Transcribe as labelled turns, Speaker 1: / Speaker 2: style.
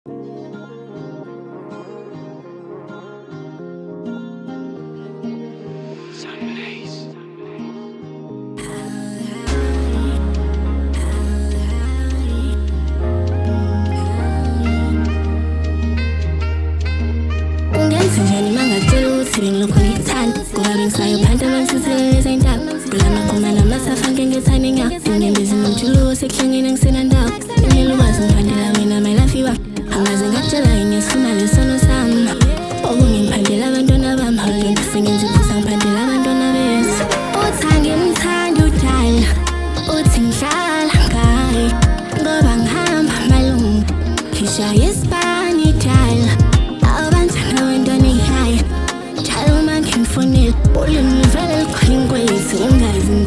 Speaker 1: Sinjani mangatshela ukuthi ngilokhu ngikuthanda ngoba bengisayo phansi amansiselele zendaba kulama khumana masafa ngengethani ngakho ngembezi nomjuluko sekuhlangene ngisenandaba kumele ukwazi ngiphandela mina my life iwa angaze ngakutshela ngesifuna lesono sami okungiphandela abantwana bami holonto sengenza iphutha ngiphandela abantwana bethu uthi angimthanda udala uthi ngihlala ngaye ngoba ngihamba malungu ngishaya isibani dala Phone it, all in the very clean ways,